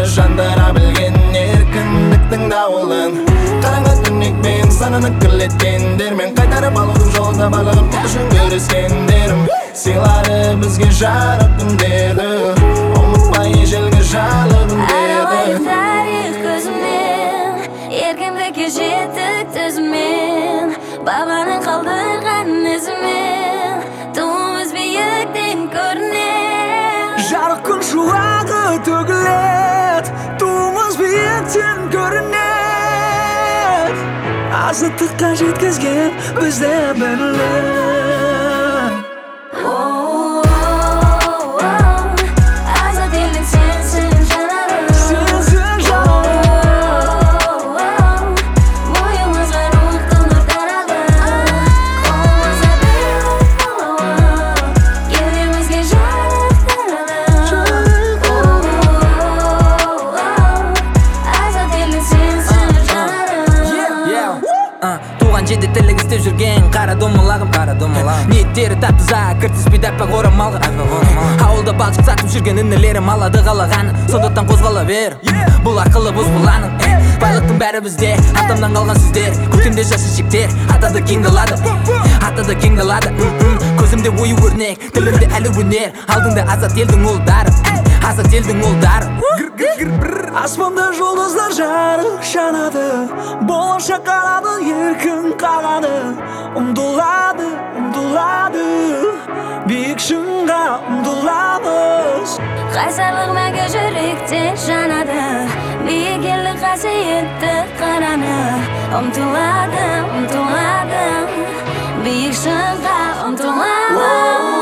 жандыра білген еркіндіктің дауылын. Қараңғы түнекпен сананы кірлеткендермен қайтарып алудың жолында барлығын үшін көріскендерім сыйлады бізге жарық күндерді, ұмытпай ежелгі жайлы күндерді. Тарих көзімнен, еркіндікке жеттік төзіммен, бабаның қалдырған ізімен, туымыз биіктен көрінер. Жарық күн шуағы төгілет, туымыз биіктен көрінет. Азаттыққа жеткізген бізді бірлік. Азат елдің сенсің жанарым, Сенсің жанарым, бойымызға рухтың нұр таралып, қолымызға бірлік алауы, кеудемізге жарық таралып. Азат елдің сенсің жанарым. Туған жерде тірлік істеп жүрген қара домалағым, ниеттері тапты кіртіспей дәппақ орамалға. Ауылда балшық сатып жүрген інілерім алады қалағаны, сондықтан қозғала бер, бұл ақылы бұз бұланың. Байлықтың бәрі бізде, атамнан қалған сөздер, көктемде жас шешектер, атады кең далады, атады кең далады. Көзімде ою өрнек, тілімде әлі өнер, алдыңда азат елдің ұлдары, азат елдің ұлдары. Аспанда жұлдыздар жарық жанады, болашақ қарады, еркін қалады. Ұмтылады, ұмтылады, биік шыңға ұмтыламыз. Қайсарлық мәңгі жүректен жанады, биік елі қасиетті қараны. Ұмтылады, ұмтылады, биік шыңға ұмтыламыз.